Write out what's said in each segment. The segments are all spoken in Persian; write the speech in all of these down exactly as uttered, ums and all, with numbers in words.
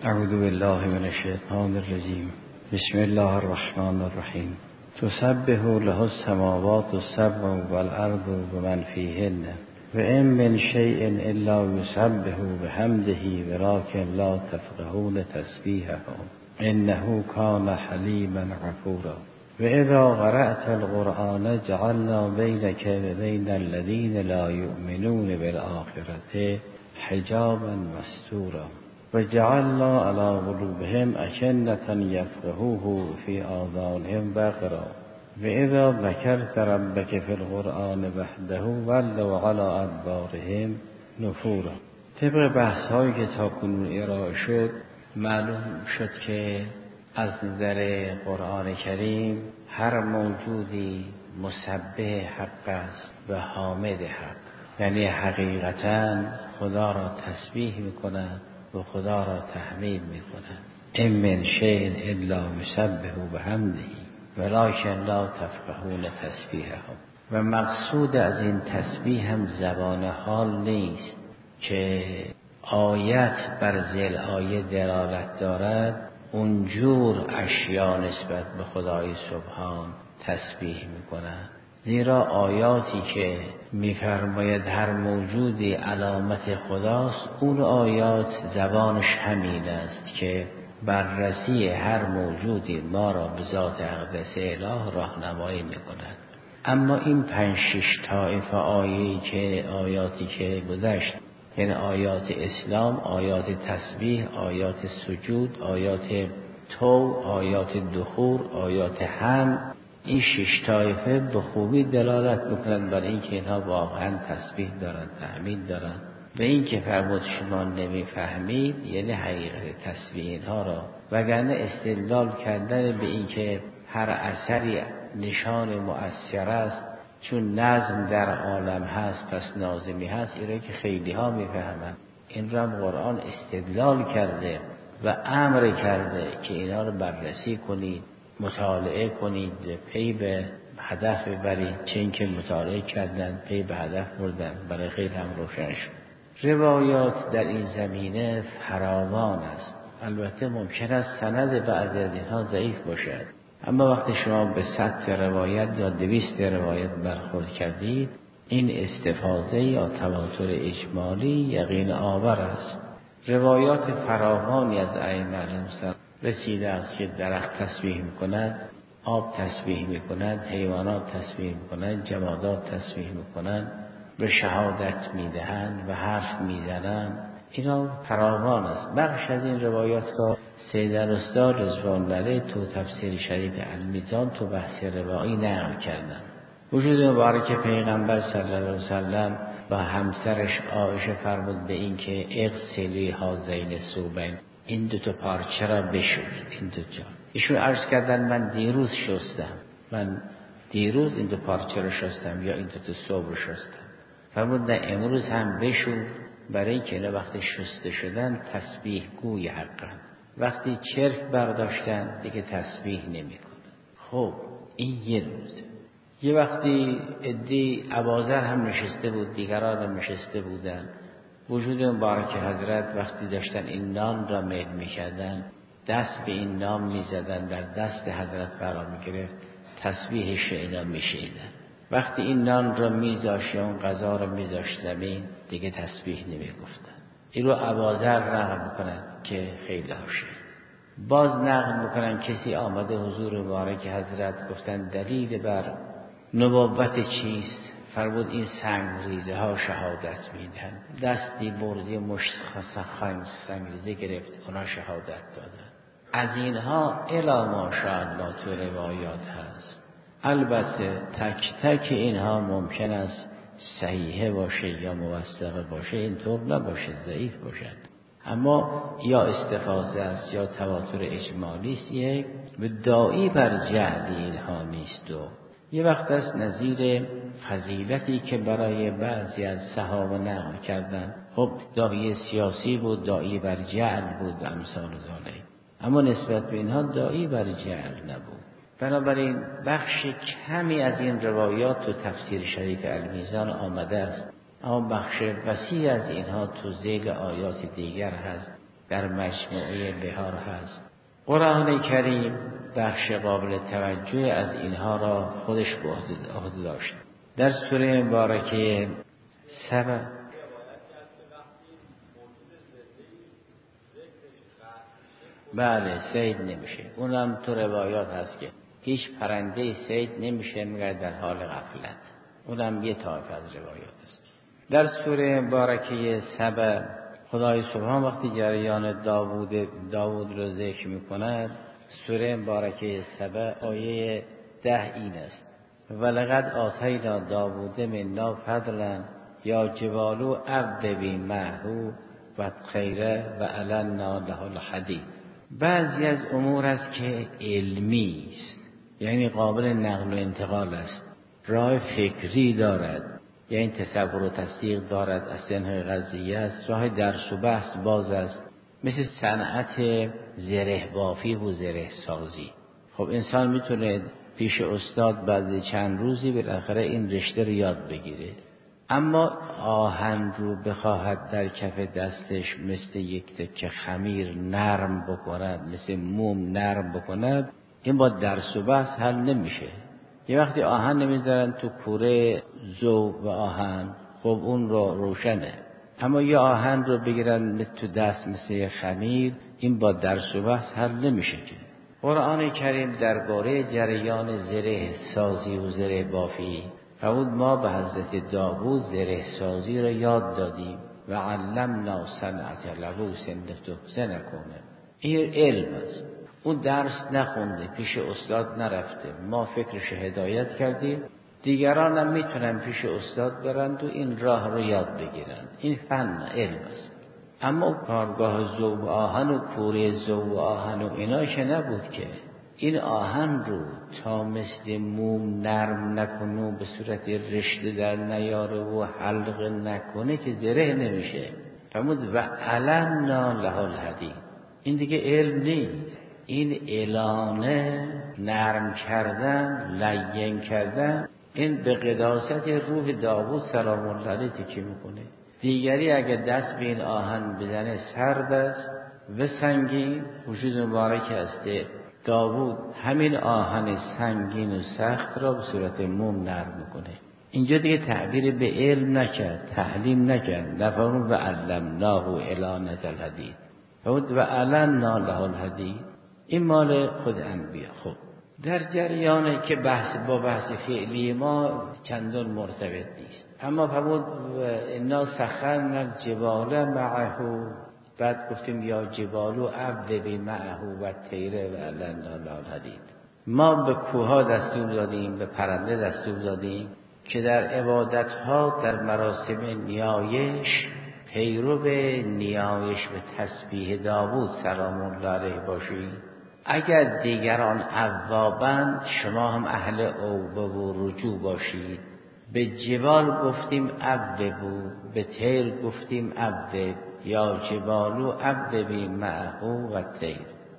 اعوذ بالله من الشیطان الرجیم. بسم الله الرحمن الرحیم. تسبح له السماوات السبع والارض بمن فیهن و ان من شیء الا یسبح بحمده ولکن لا تفقهون تسبیحه انه کان حلیما غفورا. و اذا قرأت القرآن جعلنا بینک و بین الذین لا یؤمنون بالآخرة حجابا مستورا و جعلنا علی قلوبهم اکنة یفقهوه فی آذانهم وقرا. و اذا ذکرت ربک فی القرآن وحده ولوا علی ادبارهم نفورا. طبق بحث هایی که تاکنون ارائه شد معلوم شد که از نظر قرآن کریم هر موجودی مسبح حق است و حامد حق، یعنی حقیقتا خدا را تسبیح میکند و خدا را تحمید میکند. ان من شیء الا یسبح بحمده ولکن لا تفقهون تسبیحه. و مقصود از این تسبیح هم زبان حال نیست که آیت بر ذیل آیه دلالت دارد اونجور اشیا نسبت به خدای سبحان تسبیح میکنند، زیرا آیاتی که میفرماید هر موجودی علامت خداست، اون آیات زبانش همین است که بررسی هر موجودی ما را به ذات اقدس اله راهنمایی میکند. اما این پنج شش طایفه آیه‌ای که آیاتی که گذشت، یعنی آیات اسلام، آیات تسبیح، آیات سجود، آیات تو، آیات دخور، آیات هم، این شش طایفه به خوبی دلالت میکنند بر اینکه اینها واقعا تسبیح دارند، تحمید دارند. و این که فرمود شما نمیفهمید یعنی حقیقت تسبیح اینها را، وگرنه استدلال کردن به اینکه هر اثری نشان مؤثر است چون نظم در عالم هست پس ناظمی هست، این را که خیلی ها میفهمند. این را هم قرآن استدلال کرده و امر کرده که اینا رو بررسی کنید، مطالعه کنید، پی به هدف ببرید. چه این که مطالعه کردن پی به هدف بردن، برای غیر هم روشن شد. روایات در این زمینه فراوان است. البته ممکن است سند بعضی از اینها ضعیف باشد، اما وقتی شما به صد روایت یا دویست روایت برخورد کردید، این استفاضه یا تواتر اجمالی یقین آور است. روایات فراوانی از ائمه علیهم رسیده است که درخت تسبیح میکند، آب تسبیح میکند، حیوانات تسبیح میکنند، جمادات تسبیح میکنند، به شهادت میدهند و حرف میزنند. اینا فراوان است. بخش از این روایات را سید الاستاد رضوان الله تو تفسیر شریف المیزان تو بحث روایی نقل کردن. وجود مبارک پیغمبر صلی الله علیه وسلم و همسرش عایشه فرمود به این که اغسلی هذین ثوبین، این دو تا پارچه را بشوی، این دو جا. ایشون عرض کردن من دیروز شستم، من دیروز این دو پارچه را شستم یا این دو تا ثوب را شستم. فرمود نه امروز هم بشو، برای اینکه نه وقتی شسته شدن تسبیح گوی حقن، وقتی چرک برداشتن دیگه تسبیح نمی کنن. خب این یه روز. یه وقتی عده‌ای اباذر هم نشسته بود، دیگران هم نشسته بودن. وجود مبارک حضرت وقتی داشتن این نان را میل می کردن، دست به این نان می زدن، در دست حضرت قرار می گرفت، تسبیح شیدا می شیدن. وقتی این نان را می زاشت یا اون غذا را می زاشت زمین، دیگه تسبیح نمی گفتن. این رو اباذر نقل میکنن که خیلی هاشه. باز نقل میکنن کسی آمده حضور مبارک حضرت، گفتن دلیل بر نبوت چیست؟ فرمود این سنگ ریزه ها شهادت میدن. دستی بردی مشت خنگ سنگ ریزه گرفت، اونا شهادت دادن. از اینها الا ماشاءالله تو روایات هست. البته تک تک اینها ممکن است صحیحه باشه یا موثقه باشه، اینطور نباشه، ضعیف باشد. اما یا استفاضه است یا تواتر اجمالی است، یک و داعی بر جعل اینها نیست. و یه وقت است نظیر فضیلتی که برای بعضی از صحابه نقل کردن، خب داعی سیاسی بود، داعی بر جعل بود و امثال ذالک، اما نسبت به اینها داعی بر جعل نبود. بنابراین بخش کمی از این روایات تو تفسیر شریف المیزان آمده است، اما بخش وسیع از اینها تو ذیل آیات دیگر هست در مجموعه بهار هست. قرآن کریم بخش قابل توجه از اینها را خودش به عهده داشت. در سوره مبارکه سبع بله صید نمیشه. اونم تو روایات هست که هیچ پرنده صید نمیشه مگر در حال غفلت. اونم یه طایفه از روایات است. در سوره مبارکه سبع خدای سبحان وقتی جریان داوود داوود رو ذکر میکند، سوره مبارکه سبع آیه ده این است: ولقد آتینا داوود منا فضلا یا جبال اوبی معه و خیره و علنا له الحدید. بعضی از امور است که علمی است، یعنی قابل نقل و انتقال است، راه فکری دارد، یعنی تصور و تصدیق دارد، از سنهای قضیه است، راه درس و بحث باز است، مثل صنعت زره بافی و زره سازی. خب انسان میتونه پیش استاد بعد چند روزی بالاخره این رشته رو یاد بگیره، اما آهن رو بخواهد در کف دستش مثل یک تکه خمیر نرم بکند، مثل موم نرم بکند، این با درس و بحث حل نمیشه. یه وقتی آهن نمیذارن تو کوره ذوب و آهن، خب اون رو روشنه، اما یه آهن رو بگیرن تو دست مثل خمیر، این با درس و بحث حل نمیشه. که قرآن کریم درباره جریان زره سازی و زره بافی فرمود ما به حضرت داوود زره سازی را یاد دادیم و علمنا صنعت لبوس لتحسنکم کنه. این علم است. اون درس نخونده، پیش استاد نرفته، ما فکرش هدایت کردیم، دیگران هم میتونن پیش استاد برند و این راه رو یاد بگیرن. این فن علم است. اما کارگاه ذوب آهن و کوره ذوب آهن و اینا که نبود که این آهن رو تا مثل موم نرم نکنه و به صورت رشته در نیاره و حلق نکنه که زره نمیشه. فرمود و علنا له الحدید. این دیگه علم نیست، این اعلانه، نرم کردن، لین کردن، این به قداست روح داوود سلام الله علیه تکیه میکنه. دیگری اگه دست به این آهن بزنه سرد است و سنگین، وجود مبارک است داوود همین آهن سنگین و سخت را به صورت موم نرم میکنه. اینجا دیگه تعبیر به علم نکرد، تعلیم نکرد، نفرمون و علمناه الانة الحدید و علمنا له الحدید. این مال خود انبیا. خب در جریانه که بحث با بحث فعلی ما چندان مرتبط نیست، اما فرمود انا سخرنا الجبال معه، بعد گفتیم یا جبالو اوبی معه و طیره و علنا له الحدید. ما به کوها دستور دادیم، به پرنده دستور دادیم که در عبادتها، در مراسم نیایش پیرو به نیایش به تسبیح داوود سلام الله علیه باشید. اگر دیگران اوابند شما هم اهل اوبه و رجوع باشید. به جبال گفتیم اوبو، به طیر گفتیم اوب، یا جبالو اوبی معه و طیر.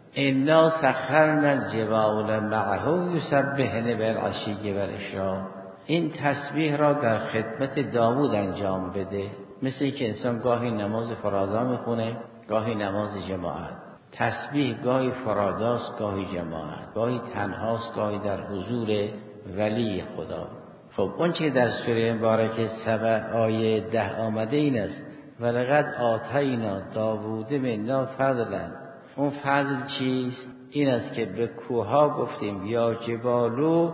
انا سخرنا الجبال معه یسبحن بالعشی والاشراق. این تسبیح را در خدمت داوود انجام بده، مثل که انسان گاهی نماز فرادا میخونه، گاهی نماز جماعت. تسبیح گاهی فراداست، گاهی جماعت، گاهی تنهاست، گاهی در حضور ولی خدا. خب اون چه در سوره مبارکه سبع آیه ده آمده این است: ولقد آتینا داوود منا فضلا. اون فضل چیست؟ این است که به کوها گفتیم یا جبالو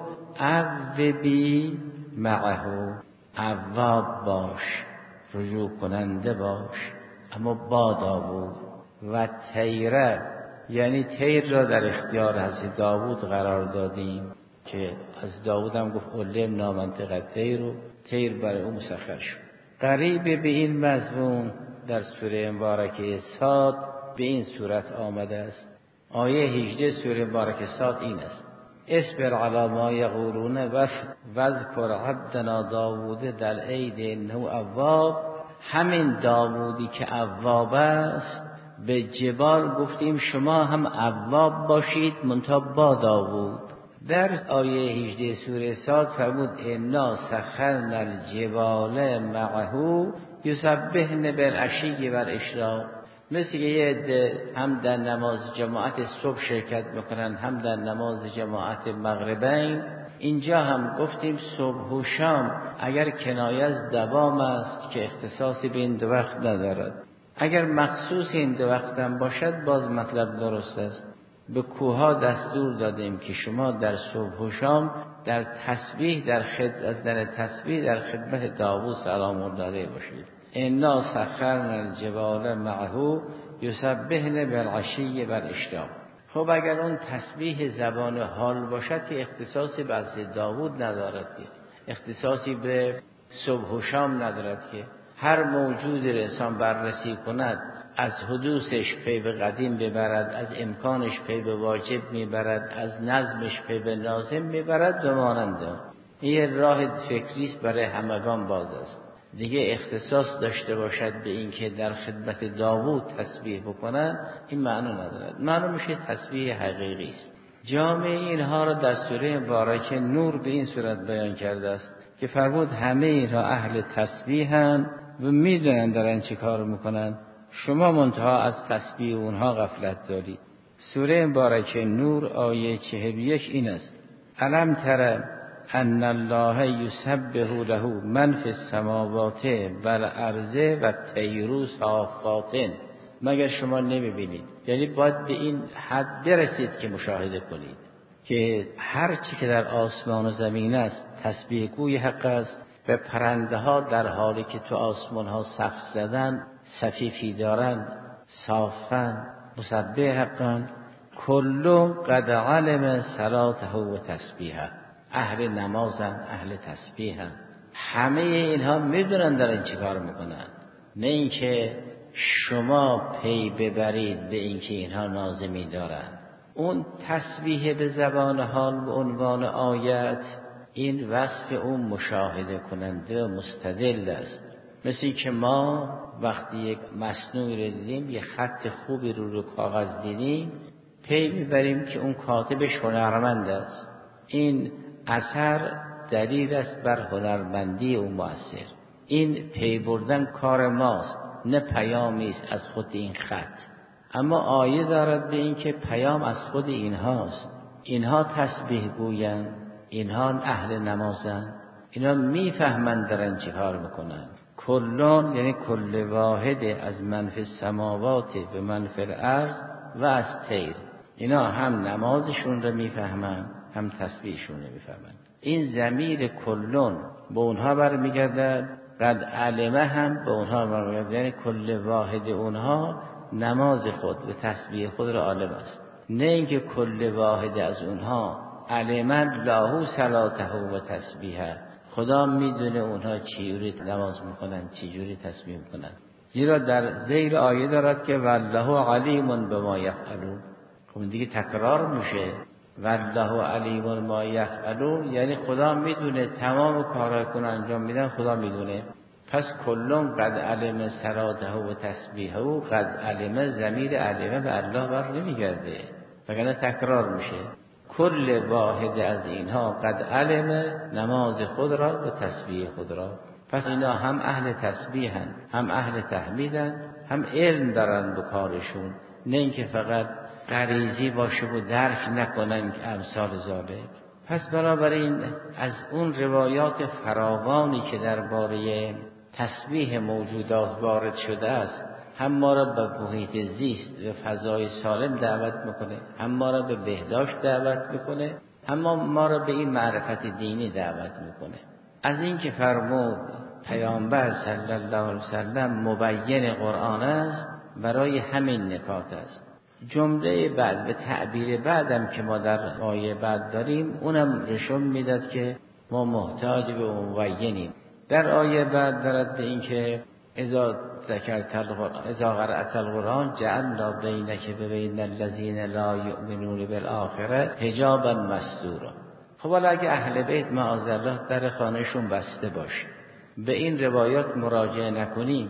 اوبی معه، اواب باش، رجوع کننده باش، اما با داوود. و طیره، یعنی طیر را در اختیار حضرت داوود قرار دادیم که از داوود هم گفت علمنا منطق طیر، و طیر برای او مسخر شد. قریب به این مضمون در سوره مبارکه صاد به این صورت آمده است. آیه هجده سوره مبارکه صاد این است: اصبر علی ما یقولون واذکر عبدنا داوود در عید انه اواب. همین داوودی که اواب است، به جبال گفتیم شما هم اواب باشید منتها با داوود. در آیه هجده سوره صاد فرمود انا سخرنا الجبال معه یسبحن بالعشی والاشراق. مثل یه عده هم در نماز جماعت صبح شرکت میکنن هم در نماز جماعت مغربین. اینجا هم گفتیم صبح و شام اگر کنایه از دوام است که اختصاصی به این دو وقت ندارد، اگر مخصوص این دو وقت هم باشد باز مطلب درست است. به کوها دستور دادیم که شما در صبح و شام در تسبیح در خد از در تسبیح در خدمت داوود سلام الله علیه باشید. انا سخرنا الجبال معه یسبحن بالعشی والاشراق. خب اگر اون تسبیح زبان حال باشد که اختصاصی به حضرت داوود ندارد، که اختصاصی به صبح و شام ندارد، که هر موجود را انسان بررسی کند از حدوثش پی به قدیم ببرد، از امکانش پی به واجب میبرد، از نظمش پی به لازم میبرد و ماننده. این راه فکریست برای همگان باز است. دیگه اختصاص داشته باشد به این که در خدمت داوود تسبیح بکنن این معنی ندارد. معلوم میشه تسبیح حقیقی است. جامع اینها را در سوره مبارکه نور به این صورت بیان کرده است که فرمود همه اینها اهل تسبیحن و میدونن دارن چه کار میکنن، شما منتها از تسبیح اونها غفلت دارید. سوره مبارکه نور آیه چهل و یک این است: الم تر ان الله یسبح له من فی السماوات والارض والطیر صافات. مگر شما نمیبینید؟ یعنی باید به این حد برسید که مشاهده کنید که هر چی که در آسمان و زمین است تسبیح گوی حق است و پرنده ها در حالی که تو آسمان ها صف زدن صفیفی دارن، صافن، مسبح حقن. کل قد علم صلاته و تسبیحه. اهل نمازن، اهل تسبیحن. همه اینها میدونن دارن چی کار میکنن، نه اینکه شما پی ببرید به اینکه اینها ناظمی دارن. اون تسبیح به زبان حال به عنوان آیت، این وصف اون مشاهده کننده و مستدل است. مثل که ما وقتی یک مصنوعی رو دیدیم، یک خط خوبی رو رو کاغذ دیدیم، پی میبریم که اون کاتبش هنرمند است. این اثر دلیل است بر هنرمندی او مؤثر. این پی بردن کار ماست، نه پیامی است از خود این خط. اما آیه دارد به این که پیام از خود اینهاست. اینها تسبیح گوین، اینها اهل نمازن، اینها میفهمند دارن چه کار میکنن. کلان یعنی کل واحد از من فی السماوات و من فی الارض و از طیر. اینا هم نمازشون رو میفهمن هم تسبیحشون رو میفهمن. این ضمیر کلون به اونها برمیگردد، قد علمه هم به اونها برمیگردد. یعنی کل واحد اونها نماز خود و تسبیح خود را عالم است، نه اینکه کل واحد از اونها علمه لاهو صلاته و تسبیحه. خدا میدونه اونها چجوری نماز میکنن، چجوری تسبیح میکنن. زیرا در زیر آیه دارد که والله علیم بما یفعلون. خب دیگه تکرار میشه، والله علیم ما یفعلون، یعنی خدا میدونه تمام کارهای که انجام میدن خدا میدونه. پس کلون قد علم صلاته و تسبیحه و قد علم ضمیر علمه به الله بر نمیگرده، وگرنه تکرار میشه. کل واحد از اینها قد علم نماز خود را و تسبیح خود را. پس اینا هم اهل تسبیحن، هم اهل تحمیدن، هم علم دارن به کارشون، نه اینکه فقط غریزی باشه و درک نکنن که امثال ذالک. پس بنابراین از اون روایات فراوانی که درباره تسبیح موجودات وارد شده است، هم ما را به محیط زیست و فضای سالم دعوت میکنه، هم ما را به بهداشت دعوت میکنه، هم ما را به این معرفت دینی دعوت میکنه. از این که فرمود پیامبر صلی الله علیه وسلم مبین قرآن است، برای همین نکات است. جمله بعد به تعبیر بعدم که ما در آیه بعد داریم، اونم نشون میداد که ما محتاج به مبینیم. در آیه بعد دارد به این که اذا ذکرت القرآن اذا قرأت القرآن جعلنا بینک و بین الذین لا یؤمنون بالآخرة حجابا مستورا. خب حالا اگه اهل بیت معاذالله در خانهشون بسته باشه، به این روایات مراجعه نکنیم،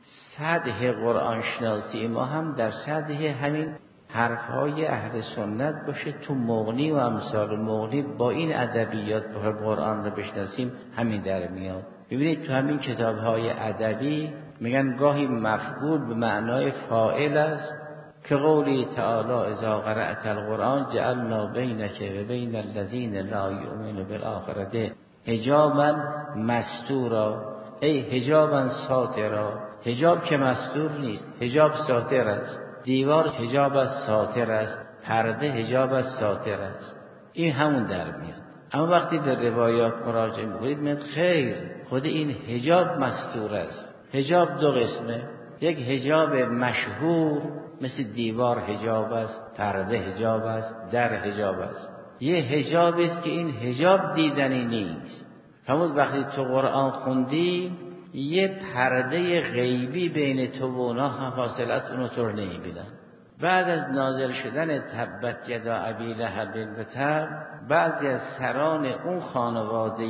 سطح قرآن شناسی ما هم در سطح همین حرفهای اهل سنت باشه. تو مغنی و امثال مغنی با این ادبیات بخوایم قرآن رو بشناسیم همین در میاد. ببینید تو همین کتاب‌های ادبی میگن گاهی مفعول به معنای فاعل است که قولی تعالی اذا قرأت القرآن جعلنا بینک و بین الذین لا یؤمنون بالآخرة حجابا مستورا، ای حجابا ساترا. حجاب که مستور نیست، حجاب ساتر است. دیوار حجاب است ساتر است، پرده حجاب است ساتر است. این همون در میاد. اما وقتی به روایات مراجعه می‌کنید میگه خیر، خود این حجاب مستور است. حجاب دو قسمه، یک حجاب مشهور مثل دیوار حجاب است، پرده حجاب است، در حجاب است. یه حجابی است که این حجاب دیدنی نیست. همون وقتی تو قرآن خوندی یه پرده غیبی بین تو و اونها هم فاصله است، اونو تو رو نمی‌بینن. بعد از نازل شدن تبت یدا ابی لهب و تب، بعضی از سران اون خانواده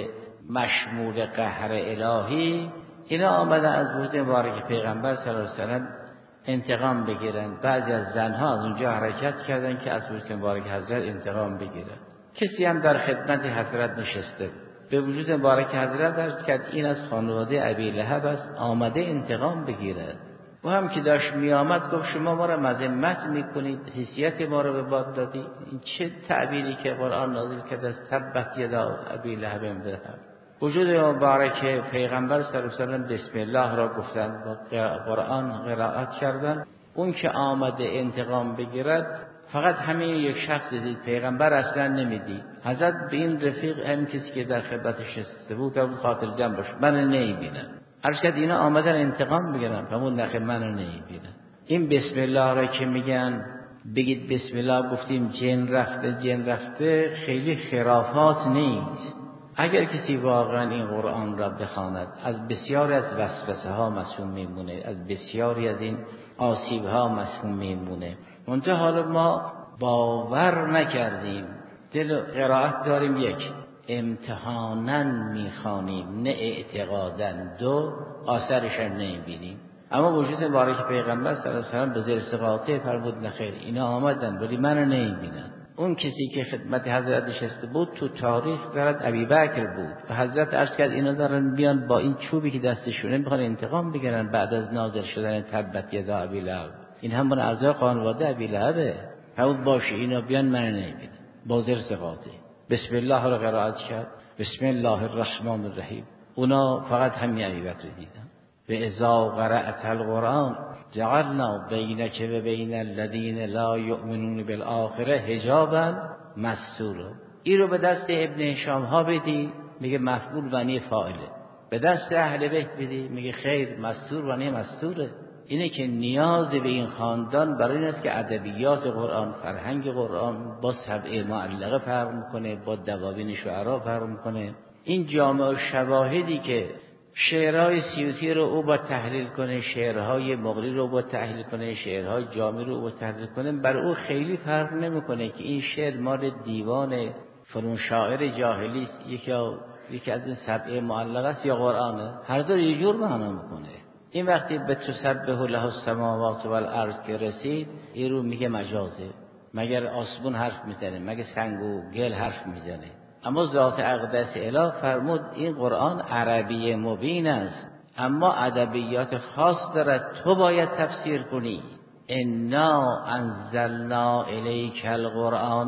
مشمول قهر الهی اینا آمدن از وجود مبارک پیغمبر صلی الله علیه و سلم انتقام بگیرن. بعضی از زنها از اونجا حرکت کردن که از وجود مبارک حضرت انتقام بگیرن. کسی هم در خدمت حضرت نشسته به وجود مبارک حضرت عرض کرد این از خانواده ابی لهب است، آمده انتقام بگیرد. و هم که داشت می آمد گفت شما ما را مذمت میکنید، حیثیت ما را به باد دادید. این چه تعبیری که قرآن نازل کرده است، تبت یدا ابی لهب و تب. وجود مبارک پیغمبر صلی الله علیه و سلم بسم الله را گفتن و قرآن قرائت کردن. اون که آمده انتقام بگیرد فقط همین یک شخص دید، پیغمبر اصلا نمیدید. حضرت به این رفیق هم کسی که در خدمتش نشسته بود تا خاطر جمع باشه، من نمیبینم. عرض کرد اینا آمدن انتقام بگیرن، همون نخه منو نمیبینن. این بسم الله را که میگن بگید بسم الله گفتیم جن رفته جن رفته، خیلی خرافات نیست. اگر کسی واقعا این قرآن را بخواند از بسیاری از وسوسه ها معصوم میمونه، از بسیاری از این آسیب ها معصوم میمونه. منتها حالا ما باور نکردیم، دل قرائت داریم، یک امتحاناً میخوانیم نه اعتقاداً، دو آثرش هم نمیبینیم. اما وجود مبارک پیغمبر صلی الله علیه و سلم به زیر استقاطه فرمود نخیر اینا آمدن ولی منو نمیبینن. اون کسی که خدمت حضرت نشسته بود تو تاریخ دارد ابی بکر بود و حضرت عرض کرد اینا دارن بیان با این چوبی که دستشونه میخوان انتقام بگیرن بعد از نازل شدن تبت یدا ابی لهب. این همون اعضای خانواده ابی لهبه. همون باشه اینا بیان من نمیبینن. با زیر استقاطه بسم الله رو قرائت کرد، بسم الله الرحمن الرحیم. اونا فقط همین ابی بکر دیدن. و اذا قرأت القرآن جعلنا بینک و بین الذین لا یؤمنون بالآخره حجابا مستورا. این رو به دست ابن هشام ها بدی میگه مفعول معنی فاعله، به دست اهل بیت بدی میگه خیر مستور معنی مستوره. اینه که نیاز به این خاندان برای این است که ادبیات قرآن، فرهنگ قرآن با سبع معلقه فرق میکنه، با دواوین شعرا فرق میکنه. این جامع و شواهدی که شعرهای سیوطی رو او با تحلیل کنه، شعرهای مغری رو با تحلیل کنه، شعرهای جامی رو با تحلیل کنه، بر او خیلی فرق نمیکنه که این شعر مال دیوان فلان شاعر جاهلی است، یکی یکی از این سبع معلقه است یا قرآنه. هر دو یه جور معنا میکنه. این وقتی به تسبح له السماوات والارض که رسید، این رو میگه مجازه. مگر آسمون حرف میزنه؟ مگر سنگ و گل حرف میزنه؟ اما ذات اقدس اله فرمود این قرآن عربی مبین است، اما ادبیات خاص دارد، تو باید تفسیر کنی. انا انزلنا الیک القرآن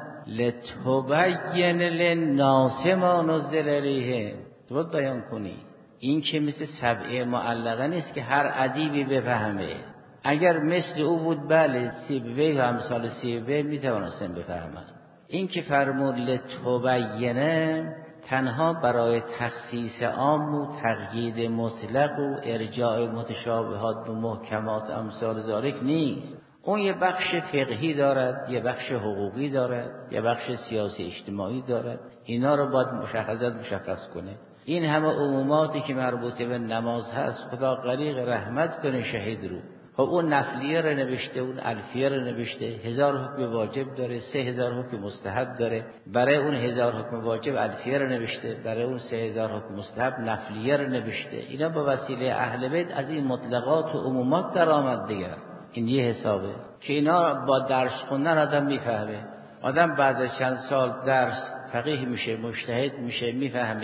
لتبین للناس ما نزل الیهم. تو باید بیان کنی. این که مثل سبع معلقه نیست که هر ادیبی بفهمه. اگر مثل او بود بله سیبوی و امثال سیبوی میتوانستن بفهمن. این که فرمود لتبینه تنها برای تخصیص عام و تقیید مطلق و ارجاع متشابهات و محکمات امثال ذالک نیست. اون یه بخش فقهی دارد، یه بخش حقوقی دارد، یه بخش سیاسی اجتماعی دارد. اینا رو باید مشخصات مشخص کنه. این همه عموماتی که مربوط به نماز هست خدا غریق رحمت کنه شهید رو. خب اون نفلیه رو نوشته، اون الفیه رو نوشته، هزار حکم واجب داره، سه هزار حکم مستحب داره. برای اون هزار حکم واجب الفیه رو نوشته، برای اون سه هزار حکم مستحب نفلیه رو نوشته. اینا با وسیله اهل بیت از این مطلقات و عمومات در آمد دیگه. این یه حسابه که اینا با درس خوندن آدم میفهمه. آدم بعد از چند سال درس فقیه میشه، مجتهد میشه، میفهمه.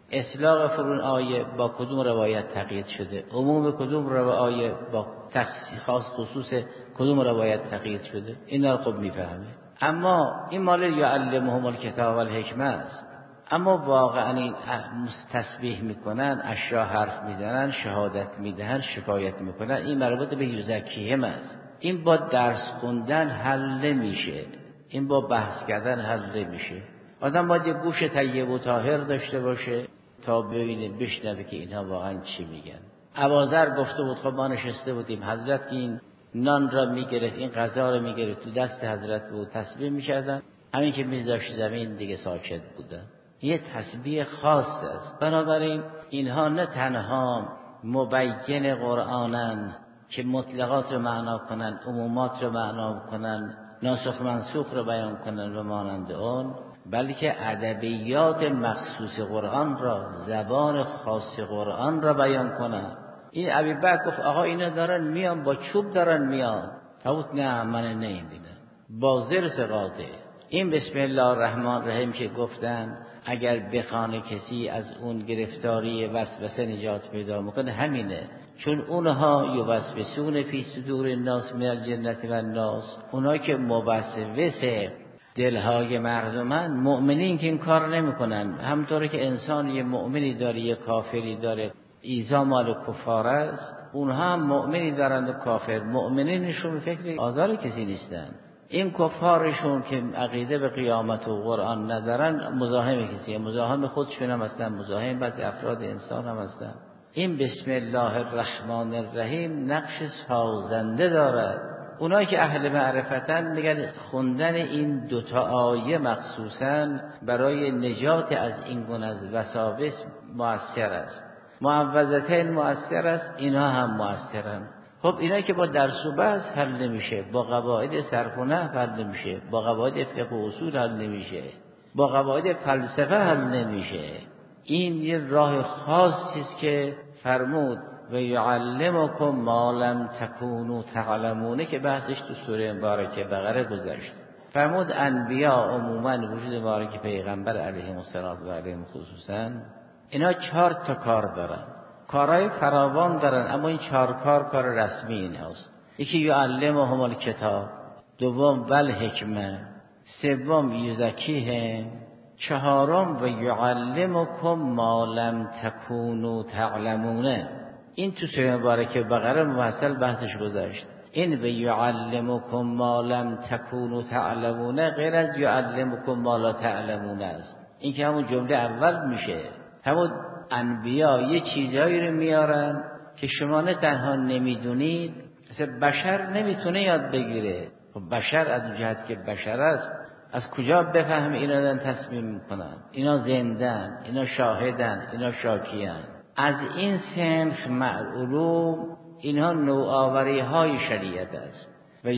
اطلاق فرون آیه با کدوم روایت تقیید شده، عموم کدوم روایت با تخصیص خاص خصوص کدوم روایت تقیید شده، اینا رو خوب میفهمه. اما این مال یعلمهم الکتاب والحکمه است. اما واقعا این تسبیح میکنن، اشیا حرف میزنن، شهادت میدهن، شکایت میکنن، این مربوط به یزکیهم است. این با درس خوندن حل نمیشه، این با بحث کردن حل نمیشه. آدم باید یه گوش طیب و طاهر داشته باشه تا ببینه، بشنوه که اینها واقعا چی میگن. ابوذر گفته بود، خب ما نشسته بودیم، حضرت که این نان را میگرفت، این غذا را میگرفت، تو دست حضرت بود، تسبیح میکردن، همین که میذاشت زمین دیگه ساکت بودن. یه تسبیح خاص است. بنابراین اینها نه تنها مبین قرآنن که مطلقات رو معنا کنن، عمومات رو معنا کنن، ناسخ منسوخ رو بیان کنن و مانند اون، بلکه ادبیات مخصوص قرآن را، زبان خاص قرآن را بیان کنن. این ابوبکر گفت آقا اینا دارن میان با چوب دارن میان. فرمود نه من نمیبینم، با زرس قاطع. این بسم الله الرحمن الرحیم که گفتن اگر بخوانه کسی از اون گرفتاری وسوسه نجات پیدا میکنه، همینه. چون اونها یوسوسون فی صدور الناس من الجنة و الناس، اونها که موسوس دلهای مردمن، مؤمنین که این کار نمیکنن. همطوری که انسان یه مؤمنی داره، یه کافری داره، ایذا مال کفار است، اونها هم مؤمنی دارند و کافر. مؤمنینشون فکر آزار کسی نیستن. این کفارشون که عقیده به قیامت و قرآن ندارن، مزاحم کسی، مزاحم خودشون هم هستن، مزاحم بعضی افراد انسان هم هستن. این بسم الله الرحمن الرحیم نقش سازنده دارد. اونایی که اهل معرفتن میگن خوندن این دوتا آیه مخصوصا برای نجات از این گونه از وساوس مؤثر است. معوذتین مؤثر است، اینا هم مؤثرن. خب اینا که با درس و بحث حل نمیشه، با قواعد صرف و نحو حل نمیشه، با قواعد فقه و اصول حل نمیشه، با قواعد فلسفه حل نمیشه. این یه راه خاصی است که فرمود و یعلمکم ما لم تکونوا تعلمون که بحثش تو سوره مبارکه بقره گذشت. فرمود انبیا عموما وجود مبارک پیغمبر علیهم السلام و علیهم خصوصا اینا چهار تا کار دارن، کارهای فراوان دارن، اما این چهار کار کار رسمی این هست. یکی یعلمهم الکتاب، دوم والحکمه، سوم یزکیهم، چهارم و یعلمکم ما لم تکونوا تعلمون. این تو سوره مبارکه بقره مفصل بحثش گذاشت. این و یعلمکم ما لم تکونوا تعلمون غیر از یعلمکم ما لا تعلمون است. این که همون جمله اول میشه. همون انبیا یه چیزایی رو میارن که شما نه تنها نمیدونید، مثل بشر نمیتونه یاد بگیره. خب بشر از جهت که بشر است، از کجا بفهم اینا دارن تصمیم میکنن؟ اینا زندن، اینا شاهدن، اینا شاکیان. از این سنخ معلوم اینها نوآوری های شریعت است. و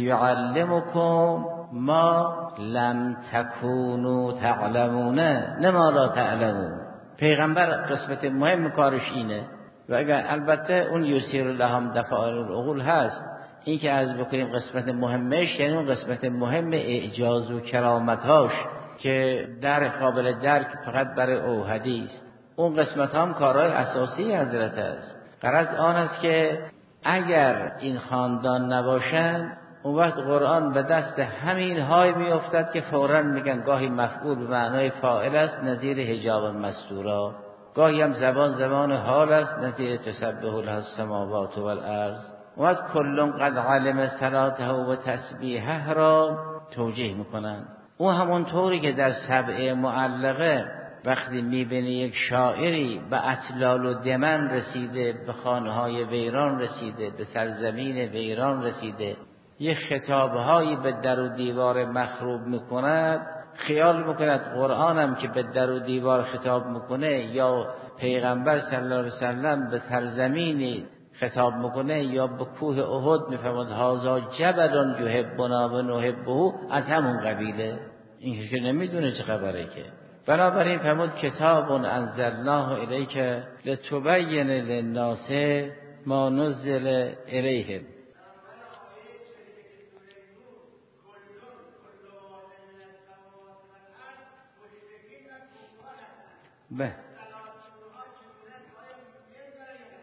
یعلمکم ما لم تکونوا تعلمون، نه ما لا تعلمون. پیغمبر قسمت مهم کارش اینه. و اگر البته اون یسیر لهم دفائر العقول هست، این که از بکنیم قسمت مهمش، یعنی اون قسمت مهم اعجاز و کرامتاش که در قابل درک فقط برای اوحدی است. اون قسمت هم کارهای اساسی حضرت است. غرض آن است که اگر این خاندان نباشن، اون وقت قرآن به دست همین های می افتد که فوراً میگن گاهی مفعول به معنای فاعل است نظیر حجاب مستورا، گاهی هم زبان زبان حال است نظیر تسبح له السماوات والارض. و از کلون قد علم صلاته و تسبیحه را توجیه میکنن. او همون طوری که در سبع معلقه وقتی میبینه یک شاعری به اطلال و دمن رسیده، به خانه‌های ویران رسیده، به سرزمین ویران رسیده، یک خطابهایی به در و دیوار مخروب میکند، خیال میکند قرآنم که به در و دیوار خطاب میکنه یا پیغمبر صلی الله علیه وسلم به سرزمینی خطاب میکنه یا به کوه احد میفرماد هذا جبل یحبنا و نحبه، از همون قبیله. این که نمیدونه چه خبره که. بنابراین فرمود کتاب انزلناه الیک لتبین للناس ما نزل الیهم. به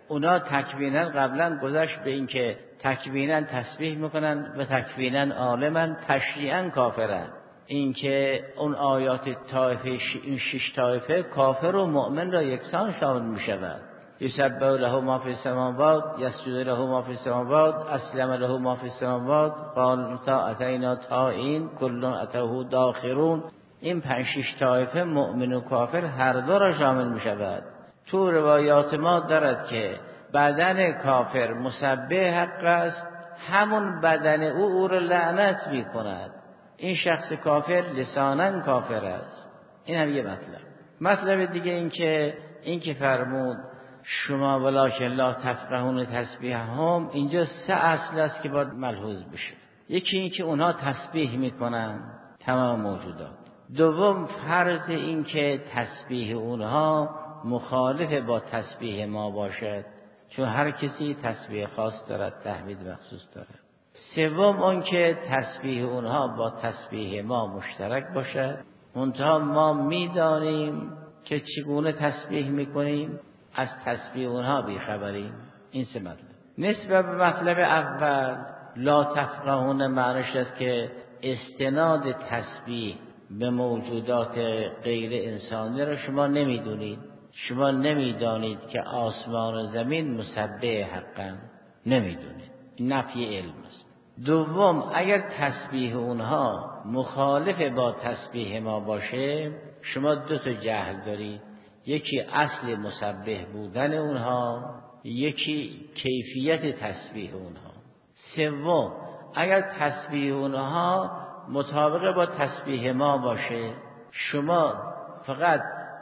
اونا تکوینا قبلا گذشت به این که تکوینا تسبیح میکنن و تکوینا عالمن، تشریعا کافرن. این که اون آیات طایفه این شش طایفه کافر و مؤمن را یکسان شامل میشود. یسبح له ما فی السماوات یسجد له ما فی السماوات اسلم له ما فی السماوات قال اتینا طائعین کل اتوه داخرون. این پنج شش طایفه مؤمن و کافر هر دو را شامل میشود. تو روایات ما دارد که بدن کافر مسبح حق است، همون بدن او او را لعنت میکند. این شخص کافر لسانا کافر است. این هم یه مطلب. مطلب دیگه این که این که فرمود شما ولکن لا تفقهون تسبیحهم، اینجا سه اصل است که باید ملحوظ بشه. یکی این که اونها تسبیح میکنن تمام موجودات. دوم فرض این که تسبیح اونها مخالف با تسبیح ما باشد، چون هر کسی تسبیح خاص دارد، تحمید مخصوص دارد. سوم اون که تسبیح اونها با تسبیح ما مشترک باشد، منتها ما میدانیم که چگونه تسبیح میکنیم، از تسبیح اونها بیخبریم. این سه مطلب. نسبت به مطلب اول لا تفقهون معنیش است که استناد تسبیح به موجودات غیر انسانی را شما نمیدونید. شما نمیدانید که آسمان و زمین مسبح حقا، نمیدونید. این نفی علم است. دوم اگر تسبیح اونها مخالف با تسبیح ما باشه، شما دو تا جهل دارید. یکی اصل مسبح بودن اونها، یکی کیفیت تسبیح اونها. سوم اگر تسبیح اونها مطابق با تسبیح ما باشه، شما فقط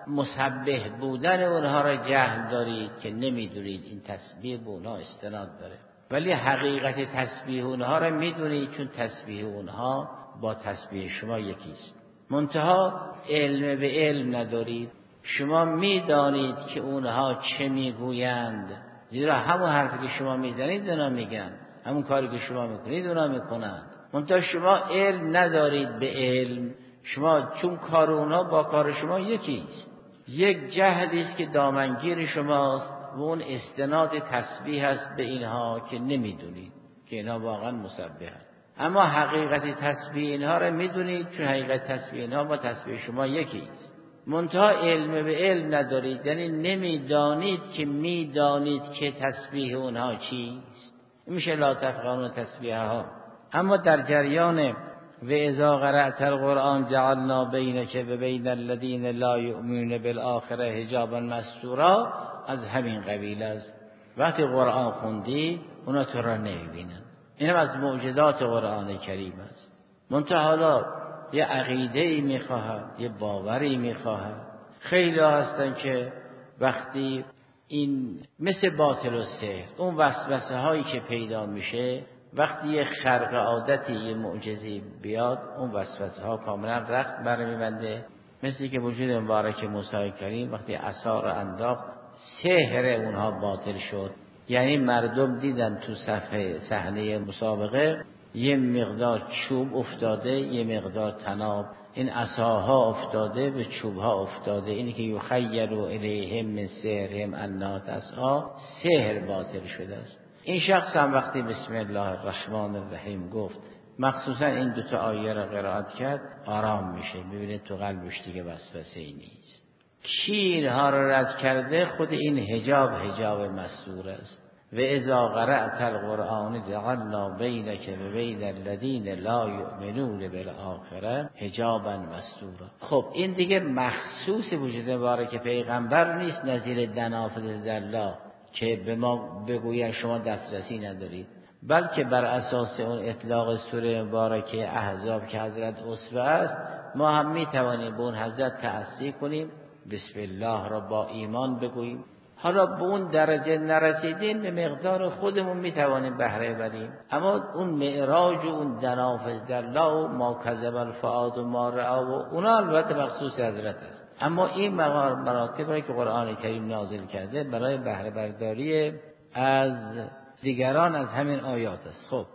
مسبح بودن اونها را جهل دارید که نمیدونید این تسبیح به اونها استناد داره، ولی حقیقت تسبیح اونها را میدونید، چون تسبیح اونها با تسبیح شما یکیست. منتها علم به علم ندارید. شما میدانید که اونها چه میگویند، زیرا همون حرفی که شما میزنید اونا میگن، همون کاری که شما میکنید اونا میکنند. منتها شما علم ندارید به علم. شما چون کار اونها با کار شما یکیست. یک جهلی است که دامنگیر شماست و اون استناد تسبیح است به اینها که نمیدونید که اینها واقعا مسبحند. اما حقیقت تسبیح اینها را میدونید، چون حقیقت تسبیح اینها با تسبیح شما یکیست. منتها علم به علم ندارید، یعنی نمیدانید که میدانید که تسبیح اونها چیست. میشه لا تفقهون تسبیحها. اما در جریان و اذا قرأت القرآن جعلنا بینک و بین الذین لا یؤمنون بالآخره حجابا مستورا، از همین قبیل است. وقتی قرآن خوندی اونا تو را نمیبینن. اینم از معجزات قرآن کریم است. منتها حالا یه عقیده‌ای میخواهد، یه باوری میخواهد. خیلی هستن که وقتی این مثل باطل و سحر، اون وسوسه هایی که پیدا میشه، وقتی یه خرق عادتی، یه معجزه بیاد، اون وسوسه ها کاملا رخت برمیبنده. مثل که وجود مبارک موسی کریم وقتی عصا را انداخت، سحر اونها باطل شد. یعنی مردم دیدن تو صفحه صحنه مسابقه یه مقدار چوب افتاده، یه مقدار طناب، این عصاها افتاده به چوبها افتاده. اینی که یخیل الیهم من سحرهم انها تسعی، سحر باطل شده است. این شخص هم وقتی بسم الله الرحمن الرحیم گفت، مخصوصا این دوتا آیه را قرائت کرد، آرام میشه. ببینید تو قلبش دیگه وسوسه ای نیست. کی اینها را رد کرده؟ خود این حجاب حجاب مستور است. و اذا قرأت القرآن جعلنا بینک و بین الذین لا یؤمنون بالآخره حجابا مستورا. خب این دیگه مخصوص وجود مبارک پیغمبر نیست، نظیر دنافذ دلا که به ما بگوین شما دسترسی ندارید، بلکه بر اساس اون اطلاق سوره مبارکه احزاب که حضرت اسوه است، ما هم میتوانیم به اون حضرت تأسی کنیم، بسم الله را با ایمان بگوییم. حالا به اون درجه نرسیدیم، به مقدار خودمون میتوانیم بهره بریم، اما اون معراج و اون دنافذ دلا و ما کذب الفؤاد و ما رأى و اونا البته مخصوص حضرت است. اما این مراتب را که قرآن کریم نازل کرده برای بهره برداری از دیگران از همین آیات است. خب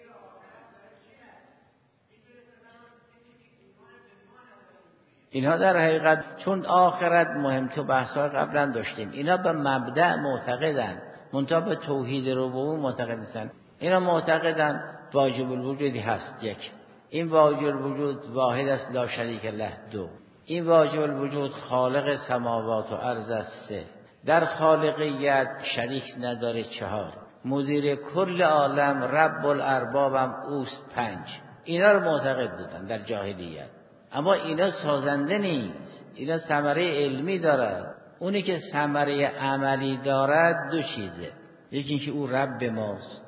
اینها در حقیقت چون آخرت مهم، تو بحث‌ها قبلا داشتیم، اینا به مبدأ معتقدن، منتها به توحید ربوبیت معتقد نیستن. اینا معتقدن واجب الوجودی هست. یک، این واجب الوجود واحد است لا شریک له. دو، این واجب الوجود خالق سماوات و ارض است. سه، در خالقیت شریک نداره. چهار، مدیر کل عالم رب الاربابم اوست. پنج، اینا رو معتقد بودن در جاهلیت. اما اینا سازنده نیست، اینا ثمره علمی دارد. اونی که ثمره عملی دارد دو چیزه. یکی اینکه او رب ماست،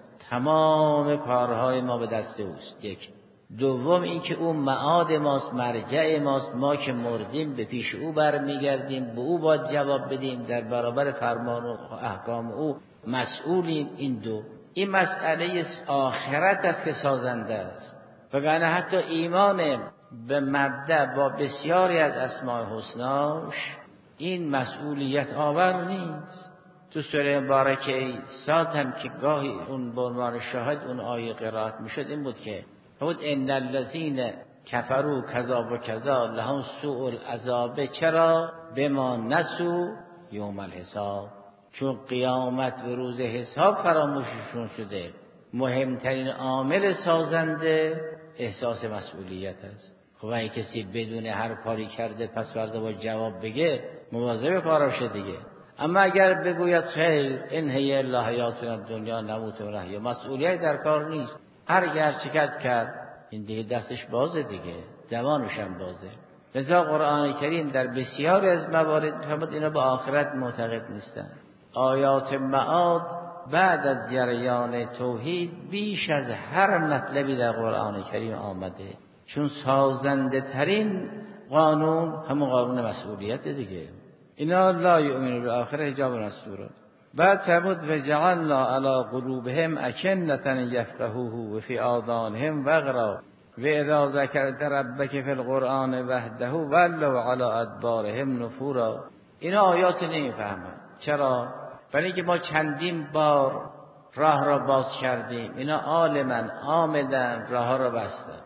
تمام کارهای ما به دست اوست. یک. دوم اینکه او معاد ماست، مرجع ماست. ما که مردیم به پیش او برمیگردیم، به او باید جواب بدیم، در برابر فرمان و احکام او مسئولیم. این دو، این مسئله آخرت است که سازنده است. وگرنه حتی ایمان به مبدأ با بسیاری از اسماء حسناش این مسئولیت آور نیست. تو سوره مبارکه صاد هم که گاهی اون به عنوان شاهد اون آیه قرائت میشد این بود که بود ان الذین کفروا کذا و کذا لهم سوء العذاب. چرا؟ بما نسوا یوم الحساب، چون قیامت و روز حساب فراموششون شده. مهمترین عامل سازنده احساس مسئولیت است. خب اگه کسی بدون هر کاری کرده پس فردا با جواب بگه، مواظب کارش دیگه. اما اگر بگوید خیر این هی الا حیاتنا الدنیا نموت و نحیا، مسئولیت در کار نیست، هر گر چکت کرد این دیگه دستش بازه دیگه، دوانش هم بازه. لذا قرآن کریم در بسیاری از موارد فرمود اینا به آخرت معتقد نیستن. آیات معاد بعد از جریان توحید بیش از هر مطلبی در قرآن کریم آمده، چون سازنده ترین قانون همون قانون مسئولیت دیگه. اینا لا یؤمنون بالآخرة حجاب مستور. بعد فرمود و جعلنا علی قلوبهم اکنة یفقهوه و فی آذانهم وقرا و اذا ذکرت ربک فی القرآن وحده ولوا علی ادبارهم نفورا. اینا آیات نمیفهمن. چرا؟ برای اینکه ما چندین بار راه را باز کردیم، اینا عالمن آمدن راه را بستن.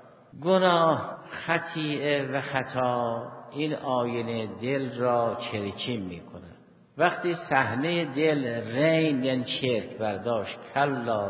گناه، خطیئه و خطا این آینه دل را چرکین میکنه. وقتی صحنه دل رین یعنی چرک برداشت، کلا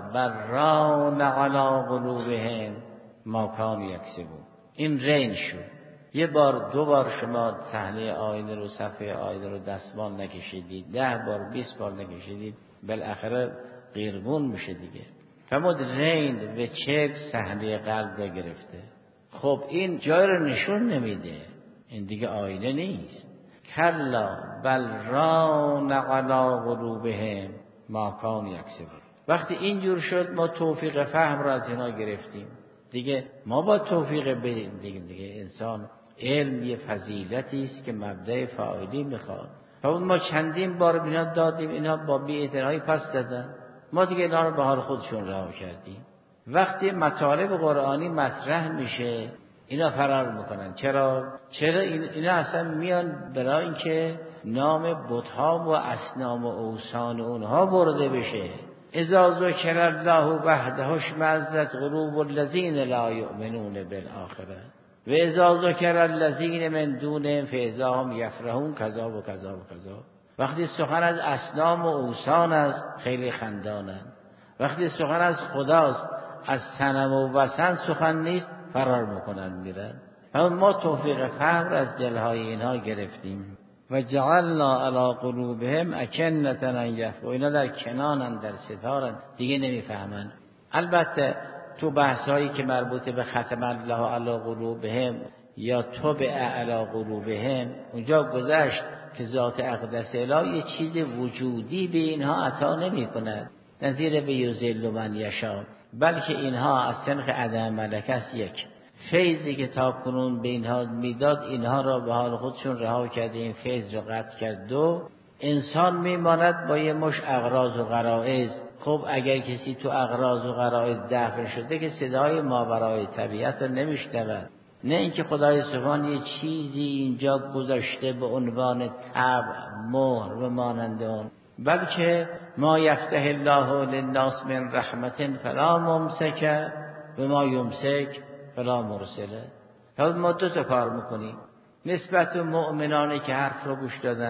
بران علی قلوبهم ما کانوا یکسبون، این رین شد. یه بار دو بار شما صحنه آینه رو صفحه آینه رو دستمال نکشیدید، ده بار بیست بار نکشیدید، بالاخره قیرگون میشه دیگه. فرمود رین و چرک صحنه قلب را گرفته. خب این جای رو نشون نمیده، این دیگه آینه نیست. کلا بل ران علی قلوبهم ما کانوا یکسبون. وقتی اینجور شد ما توفیق فهم را از اینا گرفتیم دیگه. ما با توفیق بدیم دیگه. دیگه انسان علم یه فضیلتی است که مبدأ فاعلی میخواد. فاون ما چندین بار اینا دادیم، اینا با بی‌اعتنایی پس دادن، ما دیگه اینا رو به حال خودشون رها کردیم. وقتی مطالب قرآنی مطرح میشه اینا فرار میکنن. چرا؟ چرا اینا اصلا میان برای اینکه نام بت‌ها و اصنام و اوثان اونها برده بشه. اذا ذکر الله وحده اشمئزت قلوب الذین لا یؤمنون بالآخرة و اذا ذکر الذین من دونهم فاذا هم یفرحون کذا و کذا و کذا. وقتی سخن از اصنام و اوثان است خیلی خندانند. وقتی سخن از خداست، از صنم و وثن سخن نیست، فرار میکنن میرن. اما ما توفیق فهم از دلهای اینها گرفتیم. و جعلنا علی قلوبهم اکنة ان یفقهوا. اینا در کنانن، در ستارن، دیگه نمیفهمن. البته تو بحثایی که مربوط به ختم الله علی قلوبهم یا طبع علی قلوبهم اونجا گذشت که ذات اقدس الهی چیز وجودی به اینها عطا نمی کند، نظیر به یذل من یشاء، بلکه اینها از سنخ عدم ملکه است. یک فیضی که تا کنون به اینها میداد اینها را به حال خودشون رها کرده، این فیض را قطع کرد. دو انسان میماند با یه مش اغراض و غرایز. خب اگر کسی تو اغراض و غرایز دفن شده که صدای ماورای طبیعت رو نمیشنود. نه اینکه خدای سبحان یه چیزی اینجا گذاشته به عنوان طبع، مهر و مانند اون، بلکه ما یفتح الله للناس من رحمت فلا ممسک و ما یمسک فلا مرسله. حالا ما دو تا کار میکنیم نسبت به مؤمنانی که حرف رو گوش دادن.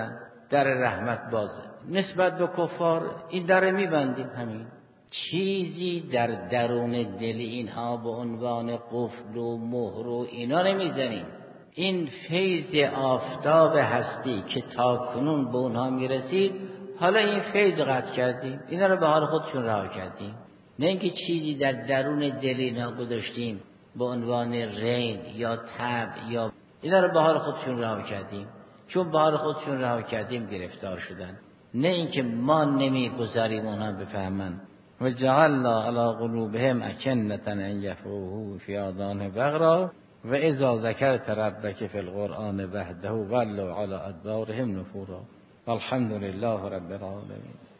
در رحمت بازه. نسبت به کفار این در میبندیم. همین چیزی در درون دل اینها به عنوان قفل و مهر و اینا نمیزنیم. این فیض آفتاب هستی که تا کنون به اونها میرسید، حالا این فیض قطع کردیم، اینا رو به حال خودشون رها کردیم. نه اینکه چیزی در درون دل اینها گذاشتیم به عنوان رین یا تب یا اینا رو به حال خودشون رها کردیم. چون به حال خودشون رها کردیم گرفتار شدن. نه اینکه ما نمیگذاریم اونها بفهمن. و جعلنا علی قلوبهم اکنة ان یفقهوا فی آذانهم وقرا و اذا ذکرت ربک فی القرآن وحده ولوا علی ادبارهم نفورا. والحمد لله رب العالمین.